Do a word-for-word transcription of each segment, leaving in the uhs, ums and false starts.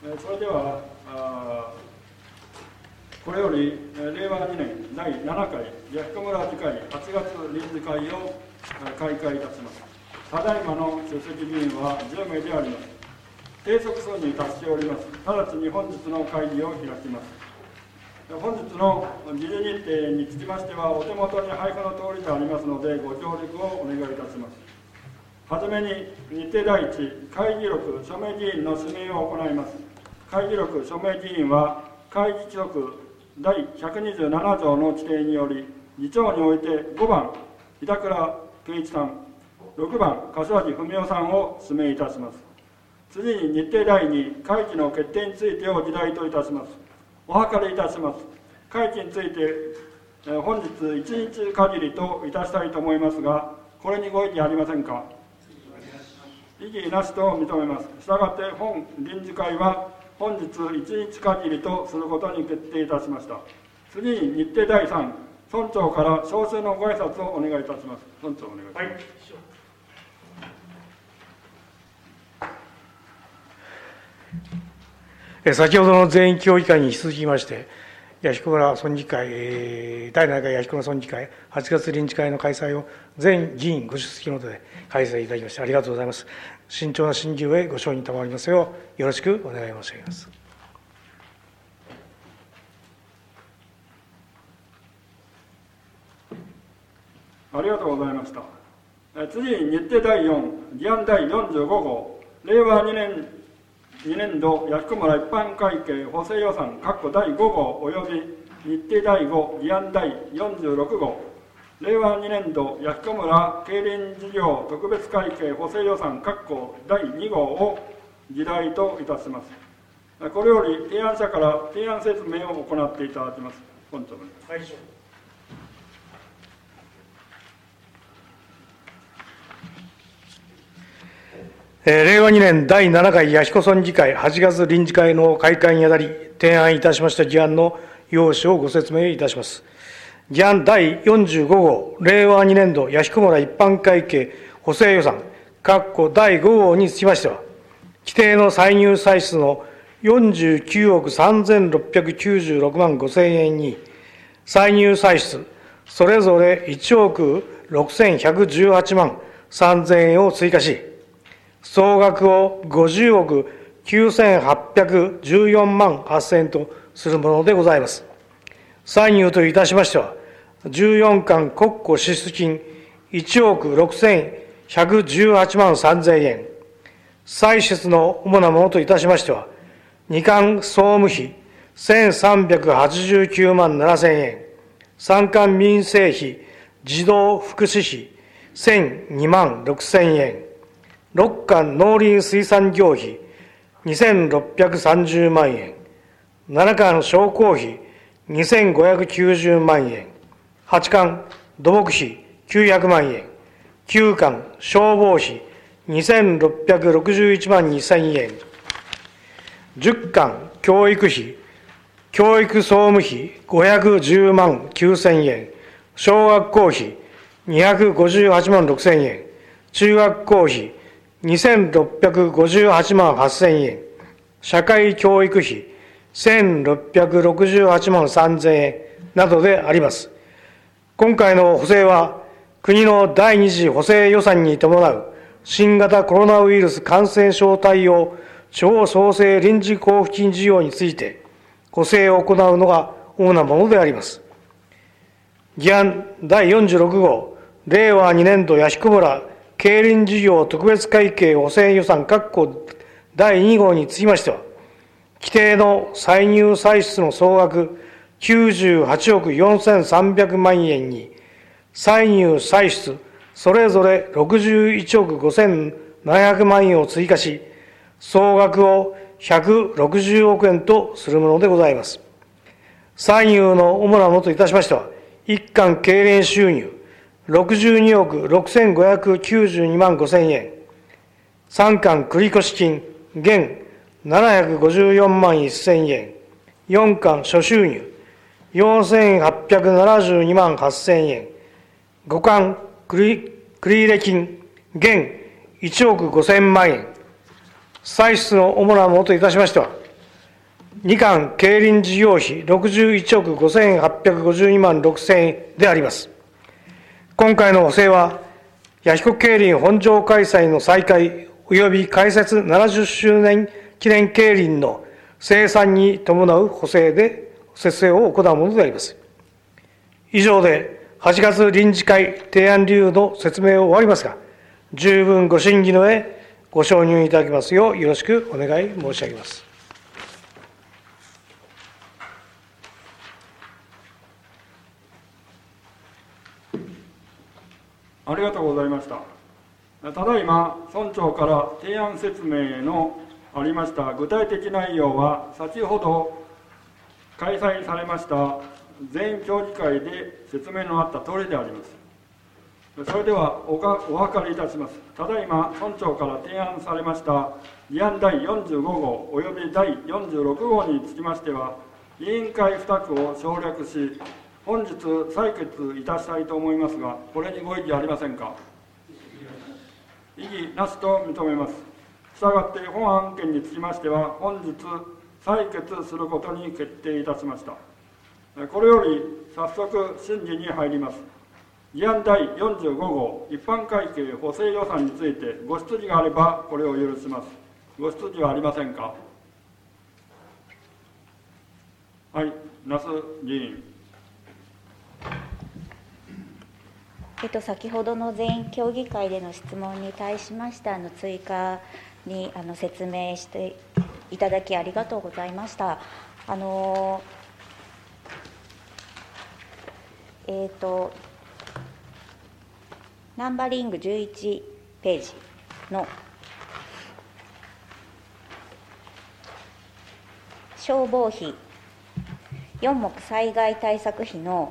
それでは、これよりれいわにねんだいななかい弥彦村議会はちがつ臨時会を開会いたします。ただいまの出席議員はじゅうめいであります。定則数に達しております。直ちに本日の会議を開きます。本日の議事日程につきましては、お手元に配布の通りでありますので、ご協力をお願いいたします。はじめに、日程第一、会議録署名議員の指名を行います。会議録署名議員は、会議規則だいひゃくにじゅうななじょうの規定により、議長においてごばん、板倉圭一さん、ろくばん、柏木文雄さんを指名いたします。次に日程第二、会期の決定についてを議題といたします。お諮りいたします。会期について、本日いちにち限りといたしたいと思いますが、これにご異議ありませんか。異議なしと認めます。したがって本臨時会は本日いちにち限りとすることに決定いたしました。次に日程第三、村長から招集のご挨拶をお願いいたします。村長お願いします。はい、 先ほどの全員協議会に続きまして、弥彦村村議会、だいななかい弥彦村村議会はちがつ臨時会の開催を全議員ご出席の下で開催いただきましてありがとうございます。慎重な審議へご承認賜りますようよろしくお願い申し上げます。 ありがとうございました。次に日程第四、議案第よんじゅうごごう、れいわにねんにねんど弥彦村一般会計補正予算だいごごうおよび日程第ご議案第よんじゅうろくごうれいわにねんど弥彦村競輪事業特別会計補正予算だいにごうを議題といたします。これより提案者から提案説明を行っていただきます。本長お願いします。はい、 れいわにねんだいななかい弥彦村議会はちがつ臨時会の開会にあたり、提案いたしました議案の要旨をご説明いたします。議案だいよんじゅうごごう、れいわにねんど弥彦村一般会計補正予算だいごごうにつきましては、規定の歳入歳出のよんじゅうきゅうおくさんぜんろっぴゃくきゅうじゅうろくまんごせんえんに、歳入歳出それぞれいちおくろくせんひゃくじゅうはちまんさんぜんえんを追加し、総額をごじゅうおくきゅうせんはっぴゃくじゅうよんまんはっせんえんとするものでございます。歳入といたしましては、じゅうよんかん国庫支出金いちおくろくせんひゃくじゅうはちまんさんぜんえん、歳出の主なものといたしましては、にかん総務費せんさんびゃくはちじゅうきゅうまんななせんえん、さんかん民生費児童福祉費せんにまんろくせんえん、ろっかん農林水産業費にせんろっぴゃくさんじゅうまんえん、ななかん商工費にせんごひゃくきゅうじゅうまんえん、はちかん土木費きゅうひゃくまんえん、きゅうかん消防費にせんろっぴゃくろくじゅういちまんにせんえん、じゅっかん教育費教育総務費ごひゃくじゅうまんきゅうせんえん、小学校費にひゃくごじゅうはちまんろくせんえん、中学校費にせんろっぴゃくごじゅうはちまんはっせんえん、社会教育費せんろっぴゃくろくじゅうはちまんさんぜんえんなどであります。今回の補正は、国の第二次補正予算に伴う新型コロナウイルス感染症対応地方創生臨時交付金事業について、補正を行うのが主なものであります。議案だいよんじゅうろくごう、れいわにねんど弥彦村競輪事業特別会計補正予算だいにごうにつきましては、規定の歳入歳出の総額きゅうじゅうはちおくよんせんさんびゃくまんえんに、歳入歳出それぞれろくじゅういちおくごせんななひゃくまんえんを追加し、総額をひゃくろくじゅうおくえんとするものでございます。歳入の主なものといたしましては、一貫経連収入ろくじゅうにおくろくせんごひゃくきゅうじゅうにまんごせんえん、三貫繰越金減ななひゃくごじゅうよんまんせんえん、四貫諸収入よんせんはっぴゃくななじゅうにまんはっせんえん、五貫繰入金減いちおくごせんまんえん、歳出の主なものといたしましては、 に巻競輪事業費ろくじゅういちおくごせんはっぴゃくごじゅうにまんろくせんえんであります。今回の補正は、弥彦競輪本場開催の再開及び開設ななじゅっしゅうねん記念競輪の生産に伴う補正で節制を行うものであります。以上ではちがつ臨時会提案理由の説明を終わりますが、十分ご審議の上、ご承認いただきますようよろしくお願い申し上げます。 ありがとうございました。ただいま村長から提案説明のありました具体的内容は、先ほど開催されました全員協議会で説明のあった通りであります。それではおかお諮りいたします。ただいま村長から提案されました議案だいよんじゅうごごうおよびだいよんじゅうろくごうにつきましては、委員会付託を省略し、本日採決いたしたいと思いますが、これにご異議ありませんか。異議なしと認めます。したがって本案件につきましては、本日採決することに決定いたしました。これより早速審議に入ります。議案だいよんじゅうごごう一般会計補正予算についてご質疑があればこれを許します。ご質疑はありませんか。はい、那須議員。 えっと、先ほどの全員協議会での質問に対しましてあの追加にあの説明していただきありがとうございました。あのえっとナンバリングじゅういちページの消防費よんもく災害対策費の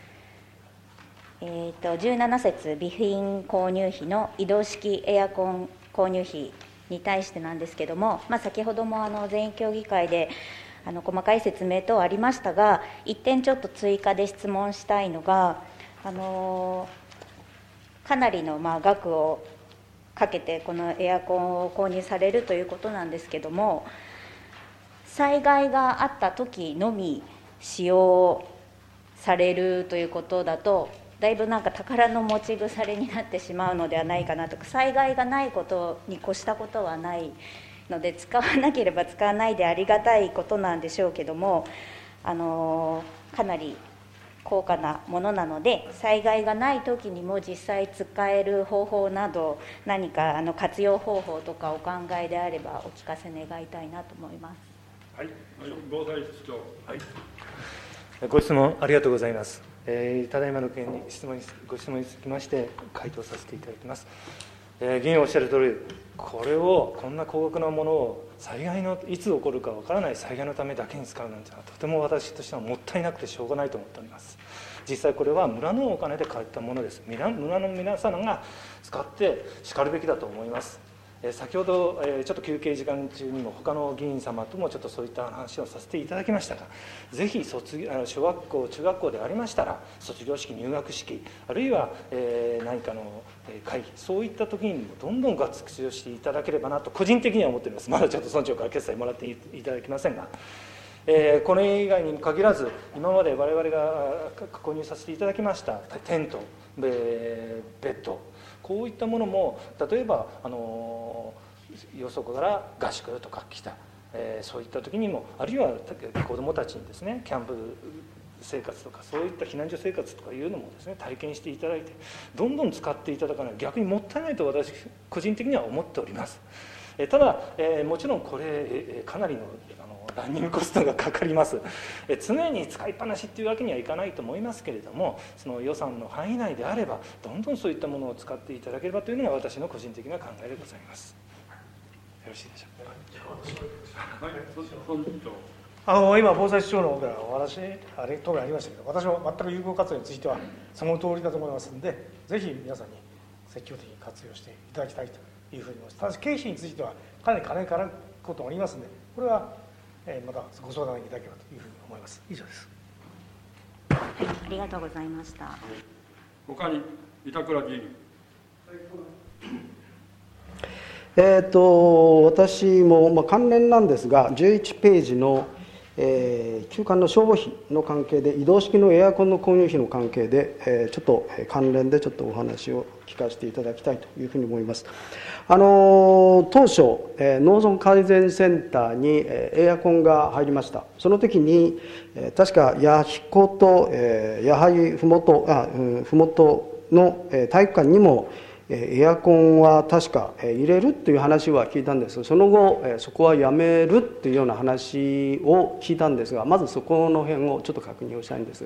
えー、とじゅうななせつ備品購入費の移動式エアコン購入費に対してなんですけれども、まあ、先ほどもあの全員協議会であの細かい説明等ありましたが、一点ちょっと追加で質問したいのが、あのー、かなりのまあ額をかけてこのエアコンを購入されるということなんですけれども、災害があった時のみ使用されるということだと、だいぶなんか宝の持ち腐れになってしまうのではないかなとか、災害がないことに越したことはないので、使わなければ使わないでありがたいことなんでしょうけども、あのかなり高価なものなので、災害がない時にも実際使える方法など、何かあの活用方法とかお考えであればお聞かせ願いたいなと思います。 はい、防災室長。 はい、ご質問ありがとうございます。えー、ただいまの件に質問にご質問につきまして回答させていただきます。えー、議員おっしゃる通り、これをこんな高額なものを災害のいつ起こるかわからない災害のためだけに使うなんてのは、とても私としてはもったいなくてしょうがないと思っております。実際これは村のお金で買ったものです。村の皆さんが使ってしかるべきだと思います。先ほどちょっと休憩時間中にも他の議員様ともちょっとそういった話をさせていただきましたが、ぜひ卒業小学校中学校でありましたら卒業式入学式、あるいは何かの会議、そういった時にもどんどん活用していただければなと個人的には思っております。まだちょっと村長から決裁もらっていただきませんが、えー、これ以外にも限らず、今まで我々が購入させていただきましたテント、ベッド、こういったものも例えばあのよそから合宿とか来た、えー、そういった時にも、あるいは子どもたちにですねキャンプ生活とかそういった避難所生活とかいうのもですね体験していただいて、どんどん使っていただかないと逆にもったいないと私個人的には思っております。えー、ただ、えー、もちろんこれ、えー、かなりのランニングコストがかかります。え常に使いっぱなしっていうわけにはいかないと思いますけれども、その予算の範囲内であればどんどんそういったものを使っていただければというのが私の個人的な考えでございます。よろしいでしょうか。はい、 あの今防災士長の方からお話あれ答弁ありましたけど、私も全く有効活用についてはその通りだと思いますので、ぜひ皆さんに積極的に活用していただきたいというふうに思います。ただし経費についてはかなり金かかることもありますので、これはえー、またご相談いただければというふうに思います。以上です。 はい、ありがとうございました。 他に板倉議員。 えーと私も、まあ、関連なんですが、じゅういちページの、 えー、中間の消防費の関係で、移動式のエアコンの購入費の関係で、えー、ちょっと関連でちょっとお話を聞かせていただきたいというふうに思います。あの当初、えー、農村改善センターに、えー、エアコンが入りました。その時に、えー、確か弥彦と、えー、矢作ふもとあ、うん、ふもとの、えー、体育館にもエアコンは確か入れるという話は聞いたんですが、その後そこはやめるというような話を聞いたんですが、まずそこの辺をちょっと確認をしたいんですが。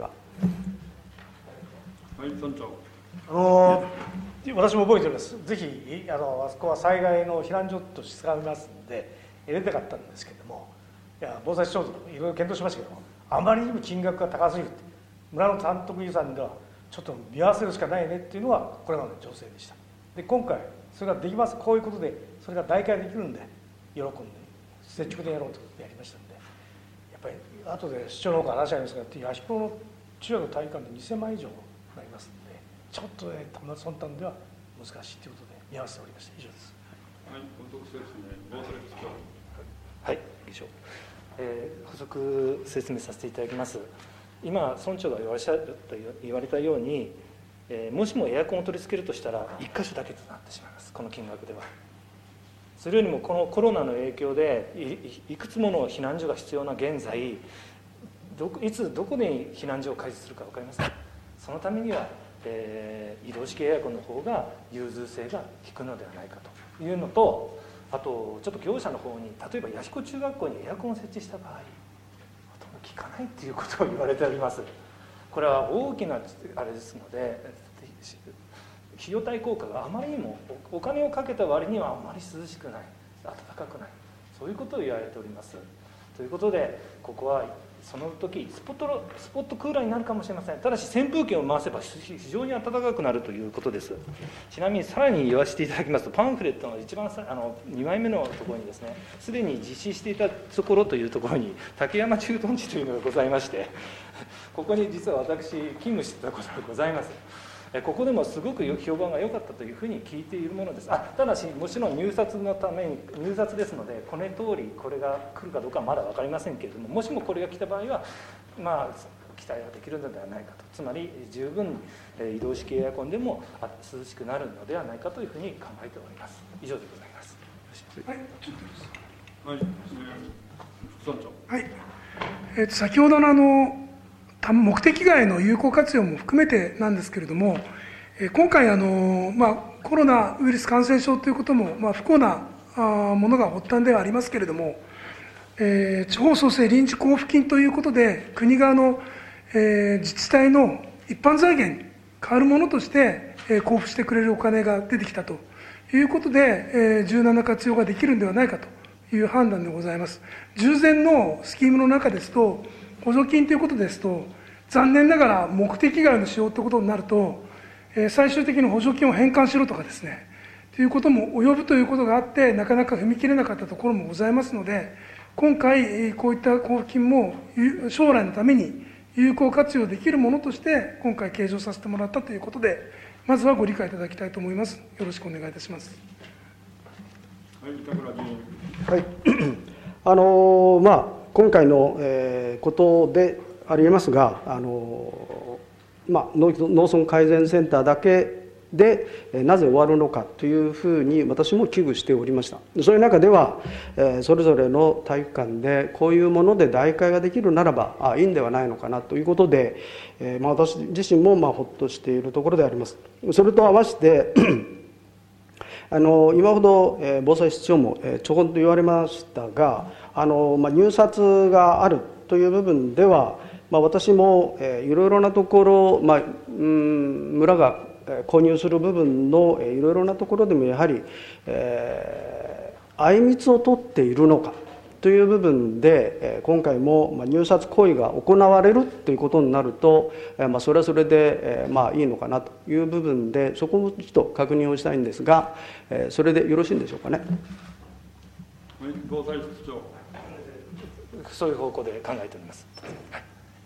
はい、村長。 あの私も覚えております。ぜひあのあそこは災害の避難所として使いますので入れたかったんですけれども、いや防災市長といろいろ検討しましたけども、あまりにも金額が高すぎる、村の担当予算ではちょっと見合わせるしかないねっていうのがこれまでの情勢でした。で今回それができます、こういうことでそれが代替できるんで喜んで積極的にやろうとやりましたんで、やっぱり後で市長の方から話し合いますが、弥彦の中学の体育館でにせんまん以上になりますので、ちょっとねその端では難しいということで見合わせておりました。以上です。 はい、補足説明、防災室長。 はい、以上、えー、補足説明させていただきます。今村長が言われた言われたように、えー、もしもエアコンを取り付けるとしたらいっ箇所だけとなってしまいます、この金額では。それよりもこのコロナの影響で い, いくつもの避難所が必要な現在、どいつどこで避難所を開設するか分かりますか。そのためには、えー、移動式エアコンの方が融通性が低いのではないかというのと、あとちょっと業者の方に、例えば弥彦中学校にエアコンを設置した場合、ほとんど効かないっていうことを言われております。これは大きなあれですので、費用対効果があまりにもお金をかけた割にはあまり涼しくない、暖かくない、そういうことを言われております。ということで、ここはその時スポットスポットクーラーになるかもしれません。ただし扇風機を回せば非常に暖かくなるということです。ちなみにさらに言わせていただきますと、パンフレットの一番さあのにまいめのところにですね、すでに実施していたところというところに竹山駐屯地というのがございまして、ここに実は私勤務していたことがございます。ここでもすごく評判が良かったというふうに聞いているものです。あただしもちろん入札のために入札ですので、この通りこれが来るかどうかはまだ分かりませんけれども、もしもこれが来た場合はまあ期待ができるのではないかと、つまり十分移動式エアコンでも涼しくなるのではないかというふうに考えております。以上でございます。 はい、 はい、副村長。 はい、えー、先ほどのあの目的外の有効活用も含めてなんですけれども、今回あの、まあ、コロナウイルス感染症ということも、まあ、不幸なものが発端ではありますけれども、えー、地方創生臨時交付金ということで国側の、えー、自治体の一般財源に変わるものとして、えー、交付してくれるお金が出てきたということで、えー、柔軟な活用ができるんではないかという判断でございます。従前のスキームの中ですと、補助金ということですと、残念ながら目的外の使用ということになると、えー、最終的に補助金を返還しろとかですね、ということも及ぶということがあって、なかなか踏み切れなかったところもございますので、今回、こういった交付金も将来のために有効活用できるものとして、今回計上させてもらったということで、まずはご理解いただきたいと思います。よろしくお願いいたします。 はい、板倉議員。 はい、あのまあ、今回の、えー、ことでありますが、あのまあ、農村改善センターだけでなぜ終わるのかというふうに私も危惧しておりました。そういう中では、えー、それぞれの体育館でこういうもので代替ができるならばあいいんではないのかなということで、えーまあ、私自身もまあほっとしているところであります。それと合わせてあの今ほど、えー、防災室長も、えー、ちょこんと言われましたが、あの、まあ、入札があるという部分では、まあ、私も、えー、いろいろなところ、まあ、うん村が購入する部分の、えー、いろいろなところでもやはり、えー、あいみつを取っているのかという部分で、えー、今回も、まあ、入札行為が行われるということになると、えーまあ、それはそれで、えーまあ、いいのかなという部分で、そこもちょっと確認をしたいんですが、えー、それでよろしいんでしょうかね。 はい、防災室長。 そういう方向で考えております。はい、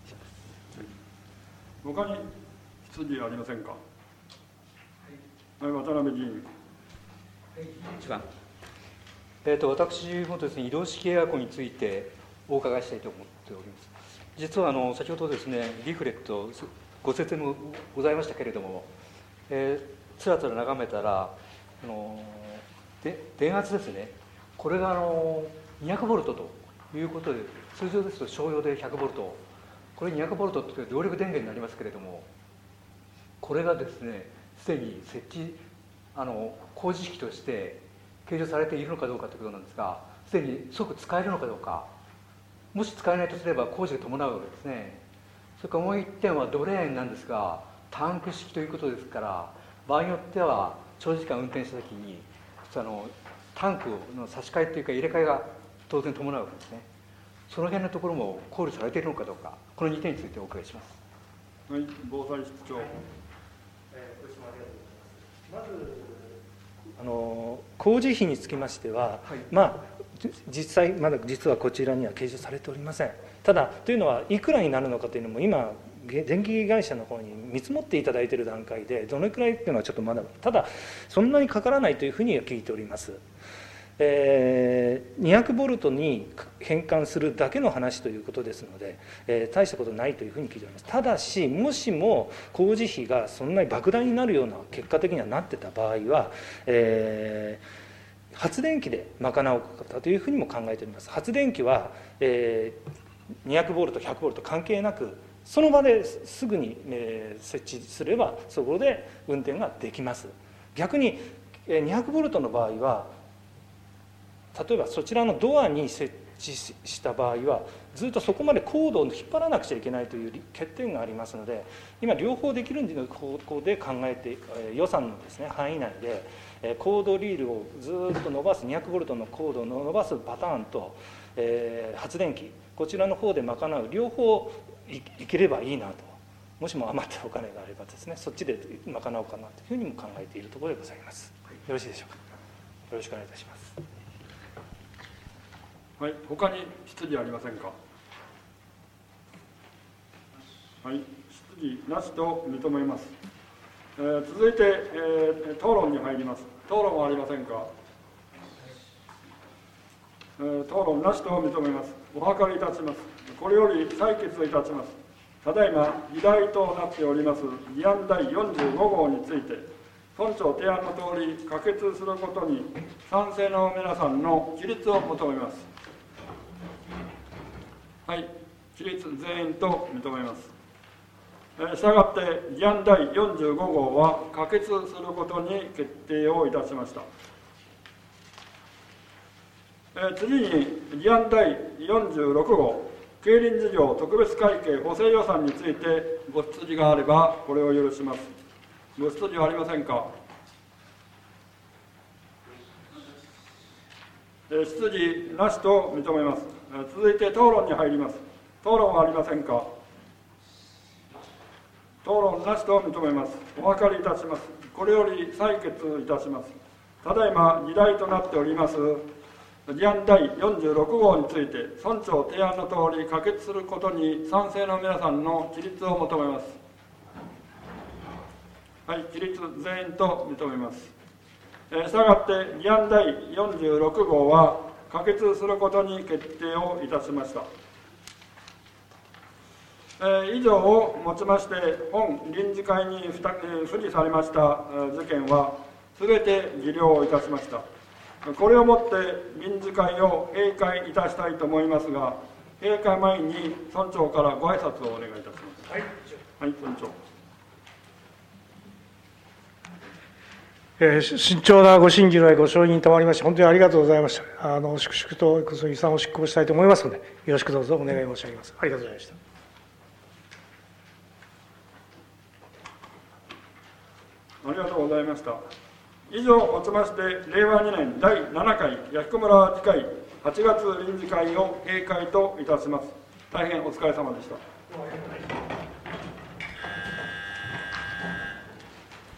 他に質疑ありませんか。はい、渡辺議員。 いちばん、えー、と私もですね、移動式エアコンについておお伺いしたいと思っております。実はあの先ほどですね、リーフレットご説明もございましたけれども、えー、つらつら眺めたらあので電圧ですね、これがあのにひゃくボルトということで、通常ですと商用でひゃくボルト、これにひゃくボルトって動力電源になりますけれども、これがですねすでに設置あの工事機として計上されているのかどうかということなんですが、すでに即使えるのかどうか、もし使えないとすれば工事が伴うわけですね。それからもう一点はドレーンなんですが、タンク式ということですから、場合によっては長時間運転したときにあのタンクの差し替えというか入れ替えが当然伴うわけですね。その辺のところも考慮されているのかどうか、このにてんについてお伺いします。 はい、防災室長。はい、 えー、ご質問ありがとうございます。まずあの工事費につきましては、はい、まあ実際まだ実はこちらには計上されておりません。ただというのはいくらになるのかというのも今電気会社の方に見積もっていただいている段階で、どのくらいっていうのはちょっとまだ、ただそんなにかからないというふうには聞いております。えー、にひゃくボルトに変換するだけの話ということですので、えー、大したことないというふうに聞いております。ただし、もしも工事費がそんなに莫大になるような結果的にはなってた場合は、えー発電機で賄おうかというふうにも考えております。発電機は、えー、にひゃくボルトひゃくボルト関係なく、その場ですぐに、えー、設置すればそこで運転ができます。逆に、えー、にひゃくボルトの場合は、例えばそちらのドアに設置した場合はずっとそこまでコードを引っ張らなくちゃいけないという欠点がありますので、今両方できる方向で考えて、えー、予算のですね範囲内でコードリールをずっと伸ばすにひゃくボルトのコードを伸ばすパターンと、えー、発電機こちらの方で賄う両方 い, いければいいなと、もしも余ったお金があればですねそっちで賄おうかなというふうにも考えているところでございます。よろしいでしょうか。よろしくお願いいたします。 はい、他に質疑ありませんか。はい、質疑なしと認めます。えー、続いて、えー、討論に入ります。討論はありませんか。えー、討論なしと認めます。お諮りいたします。これより採決いたします。ただいま議題となっております議案だいよんじゅうごごうについて、村長提案のとおり可決することに賛成の皆さんの起立を求めます。はい、起立全員と認めます。したがって議案だいよんじゅうごごうは可決することに決定をいたしました。次に議案だいよんじゅうろくごう、競輪事業特別会計補正予算についてご質疑があればこれを許します。ご質疑はありませんか。質疑なしと認めます。続いて討論に入ります。討論はありませんか。討論なしと認めます。お諮りいたします。これより採決いたします。ただいま議題となっております議案だいよんじゅうろくごうについて、村長提案のとおり可決することに賛成の皆さんの起立を求めます。はい、起立全員と認めます。したがって議案だいよんじゅうろくごうは可決することに決定をいたしました。以上をもちまして本臨時会に付示されました事件はすべて議了いたしました。これをもって臨時会を閉会いたしたいと思いますが、閉会前に村長からご挨拶をお願いいたします。はい、はい、村長。 えー、慎重なご審議のご承認賜りまして本当にありがとうございました。あの粛々とその遺産を執行したいと思いますので、よろしくどうぞお願い申し上げます。ありがとうございました。 ありがとうございました。以上をもちましてれいわにねんだいななかい弥彦村議会はちがつ臨時会を閉会といたします。大変お疲れ様でした。